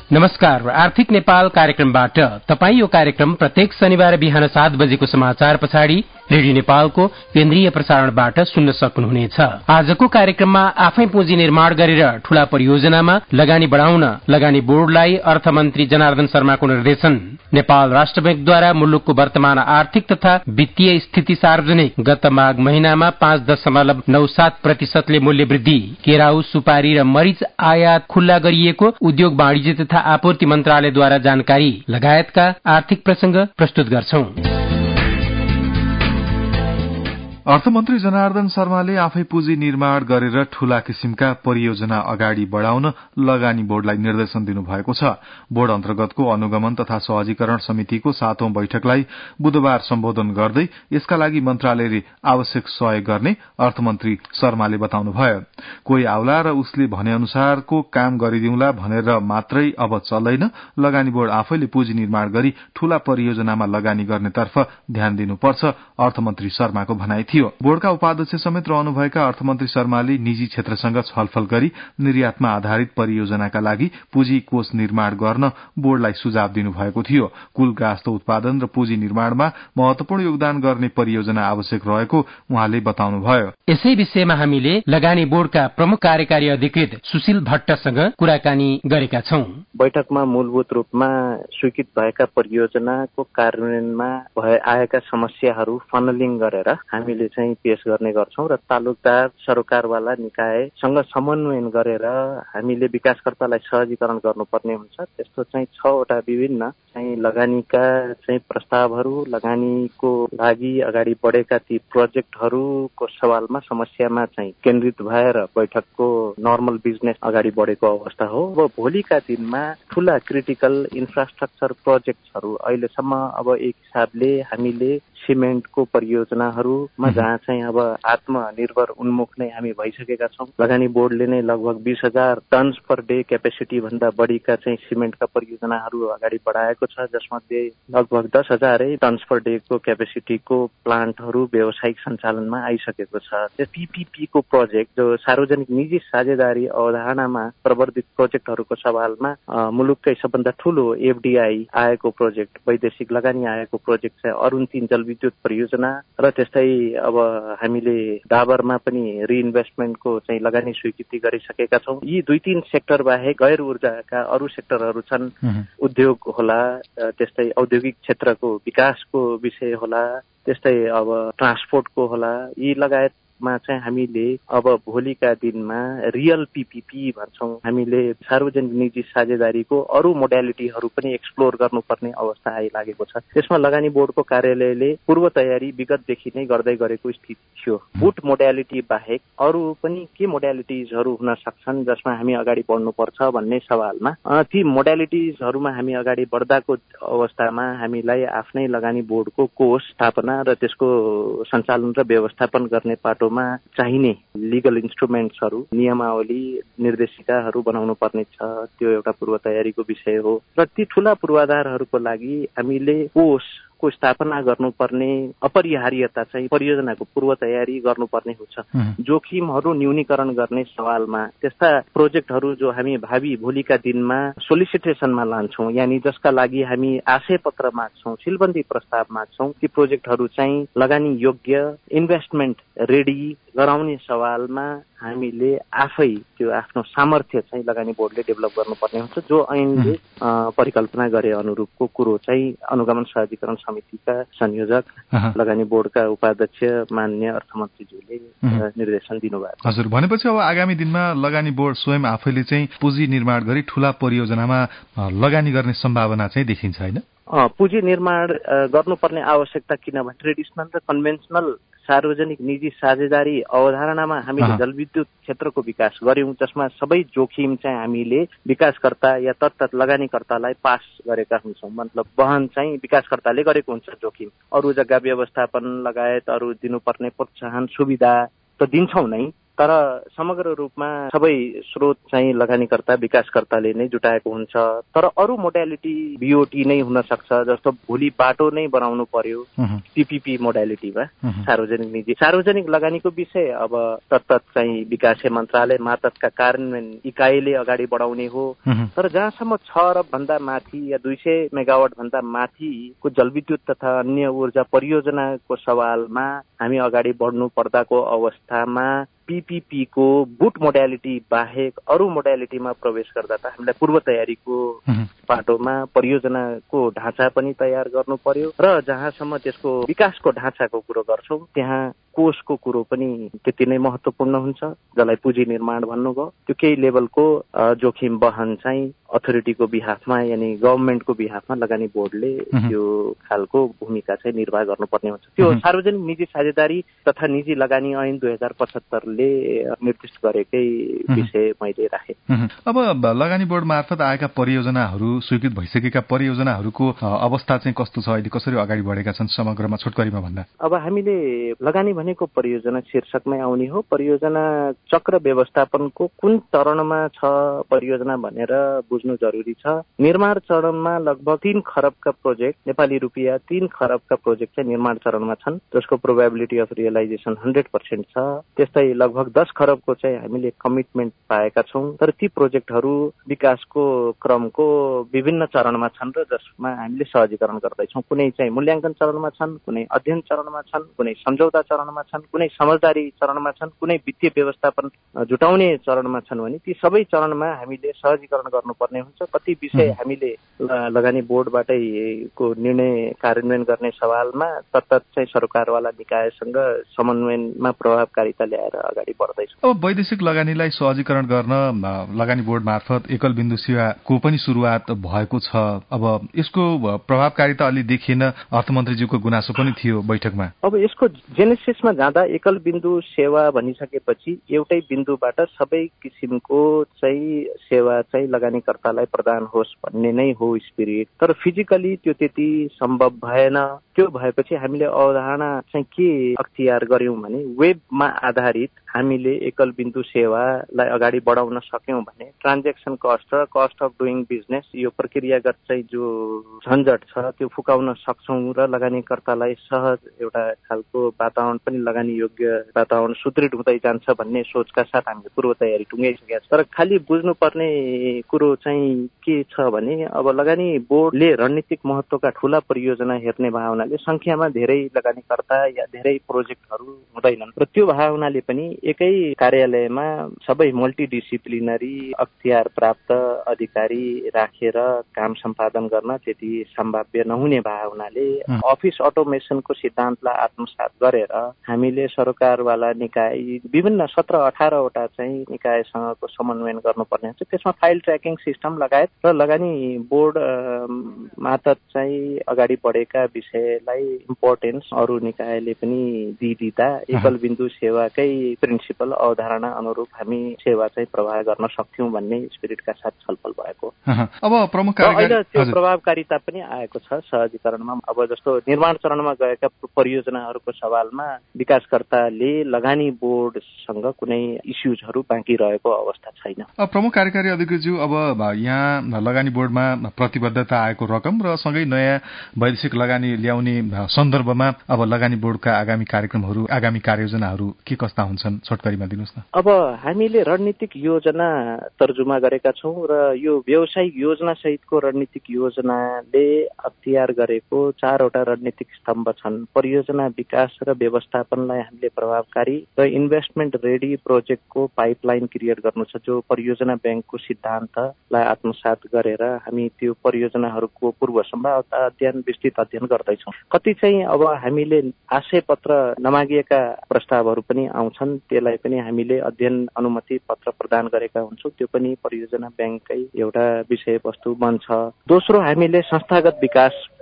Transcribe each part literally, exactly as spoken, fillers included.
नमस्कार, आर्थिक नेपाल कार्यक्रमबाट तपाईँ यो कार्यक्रम प्रत्येक शनिबार बिहान सात बजेको समाचार पछाडि रेडियो नेपालको केन्द्रीय प्रसारणबाट सुन्न सक्नुहुनेछ। आजको कार्यक्रममा आफै पुँजी निर्माण गरेर ठूला परियोजनामा लगानी बढाउन लगानी बोर्डलाई अर्थमन्त्री जनार्दन शर्माको निर्देशन, नेपाल राष्ट्र बैंकद्वारा मुलुकको वर्तमान आर्थिक तथा वित्तीय स्थिति सार्वजनिक, गत माघ महिनामा पाँच दशमलव नौ सात प्रतिशतले मूल्य वृद्धि, केराउ, सुपारी र मरिच आयात खुल्ला गरिएको उद्योग वाणिज्य तथा आपूर्ति मन्त्रालयद्वारा जानकारी लगायतका आर्थिक प्रसंग प्रस्तुत गर्छौं। अर्थमन्त्री जनार्दन शर्माले आफै पुँजी निर्माण गरेर ठूला किसिमका परियोजना अगाडि बढ़ाउन लगानी बोर्डलाई निर्देशन दिनुभएको छ। बोर्ड अन्तर्गतको अनुगमन तथा सहजीकरण समितिको सातौं बैठकलाई बुधबार सम्बोधन गर्दै यसका लागि मन्त्रालयले आवश्यक सहयोग गर्ने अर्थमन्त्री शर्माले बताउनुभयो। कोही आउला र उसले भने अनुसारको काम गरिदिउँला भनेर मात्रै अब चल्दैन, लगानी बोर्ड आफैले पुँजी निर्माण गरी ठूला परियोजनामा लगानी गर्नेतर्फ ध्यान दिनुपर्छ, अर्थमन्त्री शर्माको भनाइ थियो। बोर्डका उपाध्यक्ष समेत रहनुभएका अर्थमन्त्री शर्माले निजी क्षेत्रसँग छलफल गरी निर्यातमा आधारित परियोजनाका लागि पुँजी कोष निर्माण गर्न बोर्डलाई सुझाव दिनुभएको थियो। कुल गाँस्तो उत्पादन र पुँजी निर्माणमा महत्वपूर्ण योगदान गर्ने परियोजना आवश्यक रहेको उहाँले बताउनुभयो। यसै विषयमा हामीले लगानी बोर्डका प्रमुख कार्यकारी अधिकृत सुशील भट्टसँग कुराकानी गरेका छौं। बैठकमा मूलभूत रूपमा स्वीकृत भएका परियोजनाको कार्यान्वयनमा भए आएका समस्याहरू फनलिङ गरेर हामीले चाहिँ पेश गर्ने गर्छौं र तालुकदार सरकारवाला निकायसँग समन्वयन गरेर हामीले विकासकर्तालाई सहजीकरण गर्नुपर्ने हुन्छ। त्यस्तो चाहिँ छवटा विभिन्न चाहिँ लगानीका चाहिँ प्रस्तावहरू, लगानीको लागि अगाडि बढेका ती प्रोजेक्टहरूको सवालमा समस्यामा चाहिँ केन्द्रित भएर बैठकको नर्मल बिजनेस अगाडि बढेको अवस्था हो। अब भोलिका दिनमा ठूला क्रिटिकल इन्फ्रास्ट्रक्चर प्रोजेक्टहरू अहिलेसम्म अब एक हिसाबले हामीले सिमेन्टको परियोजनाहरूमा जहाँ चाहिँ अब आत्मनिर्भर उन्मुख नै हामी भइसकेका छौं। लगानी बोर्डले नै लगभग बीस हजार टन्स पर डे क्यापेसिटी भन्दा बढीका चाहिँ सिमेन्टका परियोजनाहरू अगाडि बढाएको छ, जसमध्ये लगभग दस हजारै टन्स पर डेको क्यापेसिटीको प्लान्टहरू व्यावसायिक सञ्चालनमा आइसकेको छ। त्यो पीपीपीको प्रोजेक्ट जो सार्वजनिक निजी साझेदारी अवधारणामा प्रवर्धित प्रोजेक्टहरूको सवालमा मुलुककै सबभन्दा ठूलो एफडीआई आएको प्रोजेक्ट, वैदेशिक लगानी आएको प्रोजेक्ट चाहिँ अरुण तीन जलविद्युत परियोजना र त्यस्तै अब हामीले डाबरमा पनि रिइन्भेस्टमेन्टको चाहिँ लगानी स्वीकृति गरिसकेका छौं। यी दुई तीन सेक्टर बाहेक गैर ऊर्जाका अरू सेक्टरहरू छन्। उद्योग होला, त्यस्तै औद्योगिक क्षेत्रको विकासको विषय होला, त्यस्तै अब ट्रान्सपोर्टको होला, यी लगायत मा चाहिँ हामीले अब भोलिका दिनमा रियल पीपीपी भन्छौं, हामीले सार्वजनिक निजी साझेदारीको अरू मोडालिटीहरू पनि एक्सप्लोर गर्नुपर्ने अवस्था आइलागेको छ। त्यसमा लगानी बोर्डको कार्यालयले पूर्व तयारी विगतदेखि नै गर्दै गरेको स्थिति थियो। बुट मोडालिटी बाहेक अरू पनि के मोडालिटिजहरू हुन सक्छन् जसमा हामी अगाडि बढ्नुपर्छ भन्ने सवालमा ती मोडालिटिजहरूमा हामी अगाडि बढ्दाको अवस्थामा हामीलाई आफ्नै लगानी बोर्डको कोष स्थापना र त्यसको सञ्चालन र व्यवस्थापन गर्ने पाटो चाहिने लिगल इन्स्ट्रुमेन्ट्सहरू, नियमावली, निर्देशिकाहरू बनाउनु पर्ने छ। त्यो एउटा पूर्व तयारीको विषय हो र ती ठूला पूर्वाधारहरूको लागि हामीले कोष को स्थापना गर्नुपर्ने अपरिहार्यता चाहिँ परियोजनाको पूर्व तयारी गर्नुपर्ने हुन्छ। जोखिमहरू न्यूनीकरण गर्ने सवालमा त्यस्ता प्रोजेक्टहरू जो हामी भावी भोलिका दिनमा सोलिसिटेसनमा लान्छौं, यानी जसका लागि हामी आशय पत्र माग्छौं, सिलबन्दी प्रस्ताव माग्छौं, ती प्रोजेक्टहरू चाहिँ लगानी योग्य, इन्भेस्टमेन्ट रेडी गराउने सवालमा हामीले आफै त्यो आफ्नो सामर्थ्य चाहिँ लगानी बोर्डले डेभलप गर्नुपर्ने हुन्छ। जो ऐनले परिकल्पना गरे अनुरूपको कुरो चाहिँ अनुगमन सहजीकरण समितिका संयोजक लगानी बोर्डका उपाध्यक्ष मान्य अर्थमन्त्रीज्यूले निर्देशन दिनुभएको। हजुर, भनेपछि अब आगामी दिनमा लगानी बोर्ड स्वयं आफैले चाहिँ पुँजी निर्माण गरी ठूला परियोजनामा लगानी गर्ने सम्भावना चाहिँ देखिन्छ, हैन? पुँजी निर्माण गर्नुपर्ने आवश्यकता किनभने ट्रेडिसनल र कन्भेन्सनल सार्वजनिक निजी साझेदारी अवधारणामा हामीले जलविद्युत क्षेत्रको विकास गर्यौं, जसमा सबै जोखिम चाहिँ हामीले विकासकर्ता या तत्त लगानीकर्तालाई पास गरेका हुन्छौं। मतलब वहन चाहिँ विकासकर्ताले गरेको हुन्छ जोखिम। अरू जग्गा व्यवस्थापन लगायत अरू दिनुपर्ने प्रोत्साहन सुविधा त दिन्छौं नै, तर समग्र रूपमा सबै स्रोत चाहिँ लगानीकर्ता विकासकर्ताले नै जुटाएको हुन्छ। तर अरू मोडालिटी बीओटी नै हुन सक्छ, जस्तो भोलि बाटो नै बनाउनु पर्यो पीपीपी मोडालिटीमा सार्वजनिक निजी सार्वजनिक लगानीको विषय अब तत्त चाहिँ विकास मन्त्रालय मार्फतका कार्यान्वयन इकाइले अगाडि बढाउने हो। तर जहाँसम्म छ अरब भन्दा माथि या दुई सय मेगावाट भन्दा माथिको जलविद्युत तथा अन्य ऊर्जा परियोजनाको सवालमा हामी अगाडि बढ्नु पर्दाको अवस्थामा पीपीपी को बुट मोडालिटी बाहेक अरू मोडालिटीमा प्रवेश गर्दा त हामीलाई पूर्व तयारीको बाटोमा परियोजनाको ढाँचा पनि तयार गर्नु पर्यो र जहाँसम्म त्यसको विकासको ढाँचाको कुरो गर्छौं त्यहाँ कोषको कुरो पनि त्यति नै महत्त्वपूर्ण हुन्छ, जसलाई पुँजी निर्माण भन्नुभयो। त्यो केही लेभलको जोखिम वहन चाहिँ अथोरिटीको बिहाफमा यानी गभर्नमेन्टको बिहाफमा लगानी बोर्डले त्यो खालको भूमिका चाहिँ निर्वाह गर्नुपर्ने हुन्छ। त्यो सार्वजनिक निजी साझेदारी तथा निजी लगानी ऐन दुई हजार पचहत्तरले निर्दिष्ट गरेकै विषय मैले राखेँ। अब लगानी बोर्ड मार्फत आएका परियोजनाहरू, स्वीकृत भइसकेका परियोजनाहरूको अवस्था चाहिँ कस्तो छ, अहिले कसरी अगाडि बढेका छन् समग्रमा छोटकरीमा भन्दा? अब हामीले लगानी भनेको परियोजना शीर्षकमै आउने हो। परियोजना चक्र व्यवस्थापनको कुन चरणमा छ परियोजना भनेर बुझ्नु जरुरी छ। निर्माण चरणमा लगभग तीन खरबका प्रोजेक्ट, नेपाली रुपियाँ तीन खरबका प्रोजेक्ट चाहिँ निर्माण चरणमा छन्, जसको probability of realisation hundred percent छ। त्यस्तै लगभग दस खरबको चाहिँ हामीले कमिटमेन्ट पाएका छौँ। तर ती प्रोजेक्टहरू विकासको क्रमको विभिन्न चरणमा छन् र जसमा हामीले सहजीकरण गर्दैछौँ। कुनै चाहिँ मूल्याङ्कन चरणमा छन्, कुनै अध्ययन चरणमा छन्, कुनै सम्झौता चरणमा छन्, कुनै समझदारी चरणमा छन्, कुनै वित्तीय व्यवस्थापन जुटाउने चरणमा छन् भने ती सबै चरणमा हामीले सहजीकरण गर्नुपर्ने हुन्छ। कति विषय हामीले लगानी बोर्डबाटै को निर्णय कार्यान्वयन गर्ने सवालमा तत्त चाहिँ सरकारवाला निकायसँग समन्वयनमा प्रभावकारिता ल्याएर अगाडि बढ्दैछ। अब वैदेशिक लगानीलाई सहजीकरण गर्न लगानी बोर्ड मार्फत एकल बिन्दु सेवाको पनि सुरुवात भएको छ। अब यसको प्रभावकारिता अलि देखिएन, अर्थमन्त्रीज्यूको गुनासो पनि थियो बैठकमा। अब यसको जेनेसिसमा जाँदा एकल बिन्दु सेवा भनिसकेपछि एउटै बिन्दुबाट सबै किसिमको चाहिँ सेवा चाहिँ लगानीकर्तालाई प्रदान होस् भन्ने नै हो स्पिरिट। तर फिजिकली त्यो त्यति सम्भव भएन। त्यो भएपछि हामीले अवधारणा चाहिँ के अख्तियार गर्यौं भने वेबमा आधारित हामीले एकल बिन्दु सेवालाई अगाडि बढाउन सक्यौं भने ट्रान्जेक्सन कस्ट र कस्ट अफ डुइङ बिजनेस यो प्रक्रियागत चाहिँ जो झन्झट छ त्यो फुकाउन सक्छौं र लगानीकर्तालाई सहज एउटा खालको वातावरण पनि लगानी योग्य वातावरण सुदृढ हुँदै जान्छ भन्ने सोचका साथ हामीले पूर्व तयारी टुङ्गाइसकेका छौँ। तर खालि बुझ्नुपर्ने कुरो चाहिँ के छ भने अब लगानी बोर्डले रणनीतिक महत्त्वका ठूला परियोजना हेर्ने भावनाले संख्यामा धेरै लगानीकर्ता या धेरै प्रोजेक्टहरू हुँदैनन् र त्यो भावनाले पनि एकै कार्यालयमा सबै मल्टिडिसिप्लिनरी अख्तियार प्राप्त अधिकारी राखेर काम सम्पादन गर्न त्यति सम्भाव्य नहुने भावनाले अफिस अटोमेसनको सिद्धान्तलाई आत्मसात गरेर हामीले सरकारवाला निकाय विभिन्न सत्र अठारवटा चाहिँ निकायसँगको समन्वयन गर्नुपर्ने हुन्छ। त्यसमा फाइल ट्र्याकिङ सिस्टम लगायत र लगानी बोर्ड मार्फत चाहिँ अगाडि बढेका विषयलाई इम्पोर्टेन्स अरू निकायले पनि दिइदिँदा एकल बिन्दु सेवाकै प्रिन्सिपल अवधारणा अनुरूप हामी सेवा चाहिँ प्रवाह गर्न सक्थ्यौं भन्ने स्पिरिटका साथ छलफल भएको। अब प्रमुख अहिले त्यो प्रभावकारिता पनि आएको छ सहजीकरणमा। अब जस्तो निर्माण चरणमा गएका परियोजनाहरूको सवालमा विकासकर्ताले लगानी बोर्डसँग कुनै इस्युजहरू बाँकी रहेको अवस्था छैन। प्रमुख कार्यकारी अधिकृतज्यू, अब यहाँ लगानी बोर्डमा प्रतिबद्धता आएको रकम र सँगै नयाँ वैदेशिक लगानी ल्याउने सन्दर्भमा अब लगानी बोर्डका आगामी कार्यक्रमहरू, आगामी कार्ययोजनाहरू के कस्ता हुन्छन् छोटकरीमा दिनुहोस् न। अब हामीले रणनीतिक योजना तर्जुमा गरेका छौं र यो व्यावसायिक योजना सहितको रणनीतिक योजनाले अख्तियार गरेको चारवटा रणनीतिक स्तम्भ छन्। परियोजना विकास र व्यवस्थापनलाई हामीले प्रभावकारी र इन्भेस्टमेन्ट रेडी प्रोजेक्टको पाइपलाइन क्रिएट गर्नु छ, जो परियोजना ब्याङ्कको सिद्धान्तलाई आत्मसात गरेर हामी त्यो परियोजनाहरूको पूर्व सम्भाव्यता अध्ययन, विस्तृत अध्ययन गर्दैछौँ। कति चाहिँ अब हामीले आशय पत्र नमागिएका प्रस्तावहरू पनि आउँछन्, त्यसलाई पनि हामीले अध्ययन अनुमति पत्र प्रदान गरेका हुन्छौँ। त्यो पनि परियोजना ब्याङ्ककै एउटा विषयवस्तु बन्छ। दोस्रो, हामीले संस्थागत विकास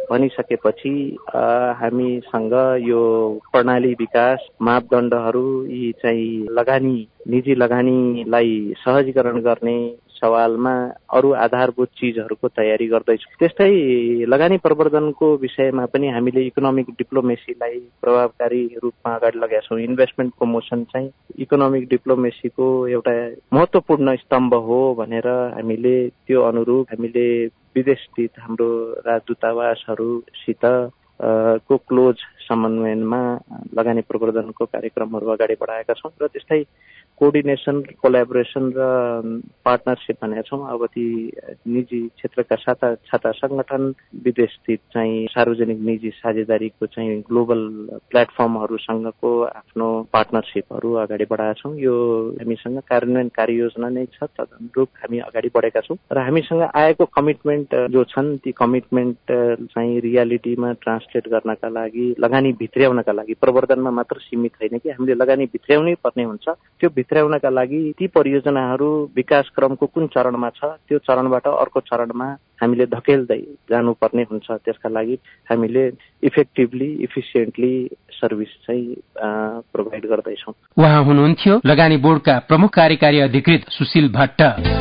भनिसकेपछि हामीसँग यो प्रणाली विकास मापदण्डहरू यी चाहिँ लगानी निजी लगानीलाई सहजीकरण गर्ने सवालमा अरू आधारभूत चिजहरूको तयारी गर्दैछौँ। त्यस्तै लगानी प्रवर्धनको विषयमा पनि हामीले इकोनोमिक डिप्लोमेसीलाई प्रभावकारी रूपमा अगाडि लगाएका छौँ। इन्भेस्टमेन्ट प्रमोसन चाहिँ इकोनोमिक डिप्लोमेसीको एउटा महत्त्वपूर्ण स्तम्भ हो भनेर हामीले त्यो अनुरूप हामीले विदेशस्थित हाम्रो राजदूतावासहरूसित को क्लोज समन्वयनमा लगानी प्रवर्धनको कार्यक्रमहरू अगाडि बढाएका छौँ र त्यस्तै कोअर्डिनेसन कोल्याबोरेसन र पार्टनरसिप भनेका छौँ। अब ती निजी क्षेत्रका साता छाता सङ्गठन विदेशस्थित चाहिँ सार्वजनिक निजी साझेदारीको चाहिँ ग्लोबल प्लेटफर्महरूसँगको आफ्नो पार्टनरसिपहरू अगाडि बढाएका छौँ। यो हामीसँग कार्यान्वयन कार्ययोजना नै छ, तदनुरूप हामी अगाडि बढेका छौँ र हामीसँग आएको कमिटमेन्ट जो छन् ती कमिटमेन्ट चाहिँ रियालिटीमा ट्रान्सलेट गर्नका लागि लगानी भित्र्याउनका लागि प्रवर्धनमा मात्र सीमित होइन कि हामीले लगानी भित्र्याउनै पर्ने हुन्छ। त्यो भित्र्याउनका लागि ती परियोजनाहरू विकास क्रमको कुन चरणमा छ त्यो चरणबाट अर्को चरणमा हामीले धकेल्दै जानुपर्ने हुन्छ। त्यसका लागि हामीले इफेक्टिभली इफिसियन्टली सर्भिस चाहिँ प्रोभाइड गर्दैछौँ। उहाँ हुनुहुन्थ्यो लगानी बोर्डका प्रमुख कार्यकारी अधिकृत सुशील भट्ट।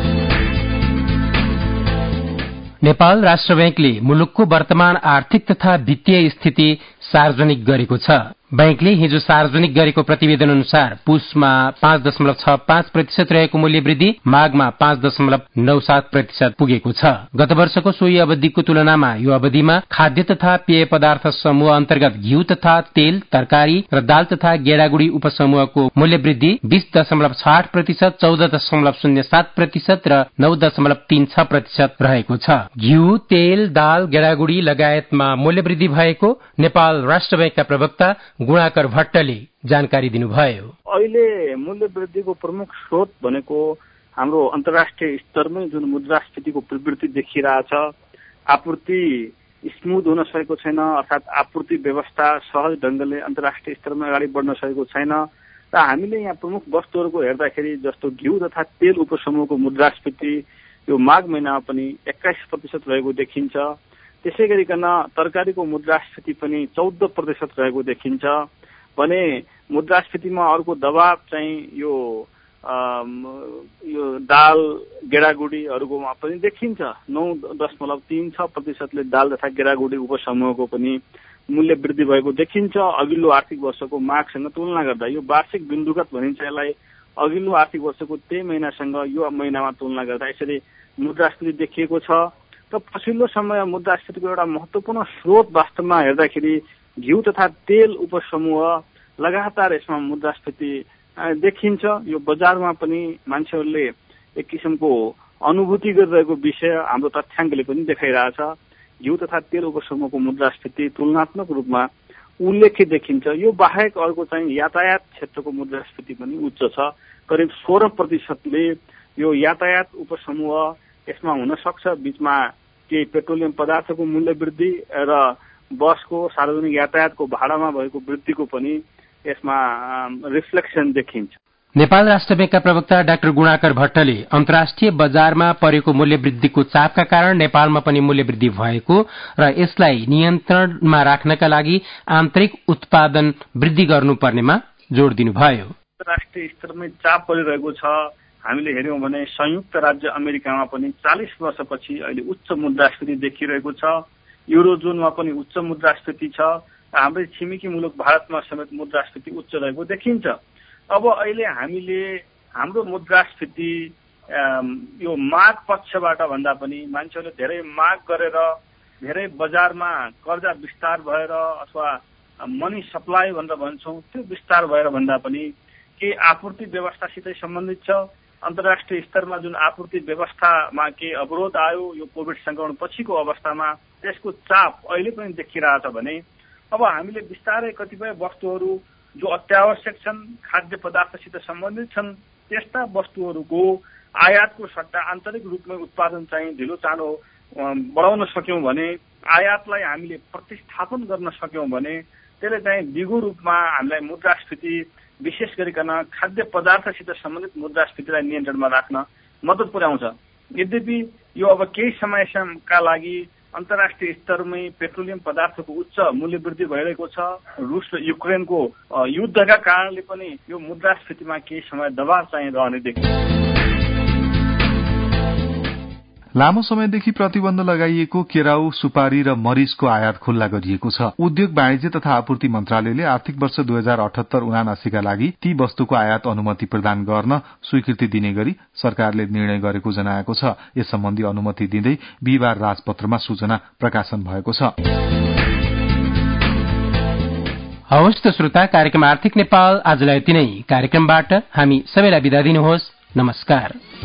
नेपाल राष्ट्र बैंकले मुलुकको वर्तमान आर्थिक तथा वित्तीय स्थिति सार्वजनिक गरेको छ। बैंकले हिजो सार्वजनिक गरेको प्रतिवेदन अनुसार पुसमा पाँच दशमलव छ पाँच प्रतिशत रहेको मूल्य वृद्धि माघमा पाँच दशमलव नौ सात प्रतिशत पुगेको छ। गत वर्षको सोही अवधिको तुलनामा यो अवधिमा खाद्य तथा पेय पदार्थ समूह अन्तर्गत घिउ तथा तेल, तरकारी र दाल तथा गेडागुडी उपसमूहको मूल्य वृद्धि बीस दशमलव छ आठ प्रतिशत, चौध दशमलव शून्य सात प्रतिशत र नौ दशमलव तीन छ प्रतिशत रहेको छ। घिउ, तेल, दाल, गेडागुडी लगायतमा मूल्य वृद्धि भएको नेपाल राष्ट्र बैंकका प्रवक्ता गुणाकर भट्टले जानकारी दिनुभयो। अहिले मूल्य वृद्धिको प्रमुख स्रोत भनेको हाम्रो अन्तर्राष्ट्रिय स्तरमै जुन मुद्रास्फीतिको प्रवृत्ति देखिरहेछ, आपूर्ति स्मुथ हुन सकेको छैन, अर्थात् आपूर्ति व्यवस्था सहज ढंगले अन्तर्राष्ट्रिय स्तरमा अगाडि बढ्न सकेको छैन र हामीले यहाँ प्रमुख वस्तुहरूको हेर्दाखेरि जस्तो घिउ तथा तेल उपसमूहको मुद्रास्फीति यो माघ महिनामा पनि एक्काइस प्रतिशत रहेको देखिन्छ। त्यसै गरिकन तरकारीको मुद्रास्फीति पनि चौध प्रतिशत रहेको देखिन्छ भने मुद्रास्फीतिमा अर्को दबाव चाहिँ यो यो दाल गेडागुडीहरूकोमा पनि देखिन्छ। नौ दशमलव तीन छ प्रतिशतले दाल तथा गेडागुडी उपसमूहको पनि मूल्य वृद्धि भएको देखिन्छ अघिल्लो आर्थिक वर्षको माघसँग तुलना गर्दा। यो वार्षिक बिन्दुगत भनिन्छ यसलाई। अघिल्लो आर्थिक वर्षको त्यही महिनासँग यो महिनामा तुलना गर्दा यसरी मुद्रास्फीति देखिएको छ। र पछिल्लो समय मुद्रास्फीतिको एउटा महत्वपूर्ण स्रोत वास्तवमा हेर्दाखेरि घिउ तथा तेल उपसमूह लगातार यसमा मुद्रास्फीति देखिन्छ। यो बजारमा पनि मान्छेहरूले एक किसिमको अनुभूति गरिरहेको विषय हाम्रो तथ्याङ्कले पनि देखाइरहेछ। घिउ तथा तेल उपसमूहको मुद्रास्फीति तुलनात्मक रूपमा उल्लेखित देखिन्छ। यो बाहेक अर्को चाहिँ यातायात क्षेत्रको मुद्रास्फीति पनि उच्च छ, करिब सोह्र प्रतिशतले यो यातायात उपसमूह यसमा हुन सक्छ। बीचमा केही पेट्रोलियम पदार्थको मूल्य वृद्धि र बसको सार्वजनिक यातायातको भाडामा भएको वृद्धिको पनि यसमा रिफ्लेक्सन देखिन्छ। नेपाल राष्ट्र बैंकका प्रवक्ता डाक्टर गुणाकर भट्टले अन्तर्राष्ट्रिय बजारमा परेको मूल्य वृद्धिको चापका कारण नेपालमा पनि मूल्य वृद्धि भएको र यसलाई नियन्त्रणमा राख्नका लागि आन्तरिक उत्पादन वृद्धि गर्नुपर्नेमा जोड़ दिनुभयो। अन्तर्राष्ट्रिय स्तरमै चाप परिरहेको छ। हामीले हेर्यौं भने संयुक्त राज्य अमेरिकामा पनि चालीस वर्षपछि अहिले उच्च मुद्रास्फीति देखिरहेको छ। युरोजोनमा पनि उच्च मुद्रास्फीति छ। हाम्रै छिमेकी मुलुक भारतमा समेत मुद्रास्फीति उच्च रहेको देखिन्छ। अब अहिले हामीले हाम्रो मुद्रास्फीति यो माग पक्षबाट भन्दा पनि मान्छेहरूले धेरै माग गरेर धेरै बजारमा कर्जा विस्तार भएर अथवा मनी सप्लाई भनेर भन्छौँ त्यो विस्तार भएर भन्दा पनि के आपूर्ति व्यवस्थासितै सम्बन्धित छ। अन्तर्राष्ट्रिय स्तरमा जुन आपूर्ति व्यवस्थामा के अवरोध आयो यो कोभिड संक्रमण पछिको अवस्थामा त्यसको चाप अहिले पनि देखिरहेछ भने अब हामीले बिस्तारै कतिपय वस्तुहरू जो अत्यावश्यक छन्, खाद्य पदार्थसित सम्बन्धित छन्, त्यस्ता वस्तुहरूको आयातको सट्टा आन्तरिक रूपमा उत्पादन चाहिँ ढिलो चाँडो बढाउन सक्यौं भने, आयातलाई हामीले प्रतिस्थापन गर्न सक्यौं भने त्यसले चाहिँ दिगो रूपमा हामीलाई मुद्रास्फीति विशेष गरिकन खाद्य पदार्थसित सम्बन्धित मुद्रास्फीतिलाई नियन्त्रणमा राख्न मद्दत पुर्याउँछ। यद्यपि यो अब केही समयका लागि अन्तर्राष्ट्रिय स्तरमै पेट्रोलियम पदार्थको उच्च मूल्य वृद्धि भइरहेको छ। रुस र युक्रेनको युद्धका कारणले पनि यो मुद्रास्फीतिमा केही समय दबाव चाहिँ रहने देखिन्छ। लामो समयदेखि प्रतिबन्ध लगाइएको केराउ, सुपारी र मरिचको आयात खुल्ला गरिएको छ। उद्योग वाणिज्य तथा आपूर्ति मन्त्रालयले आर्थिक वर्ष दुई हजार अठहत्तर उनासीका लागि ती वस्तुको आयात अनुमति प्रदान गर्न स्वीकृति दिने गरी सरकारले निर्णय गरेको जनाएको छ। यस सम्बन्धी अनुमति दिँदै बिहिबार राजपत्रमा सूचना प्रकाशन भएको छ। हवस् त श्रोता, कार्यक्रम आर्थिक नेपाल आजलाई यति नै। कार्यक्रमबाट हामी सबैलाई बिदा दिनुहोस्। नमस्कार।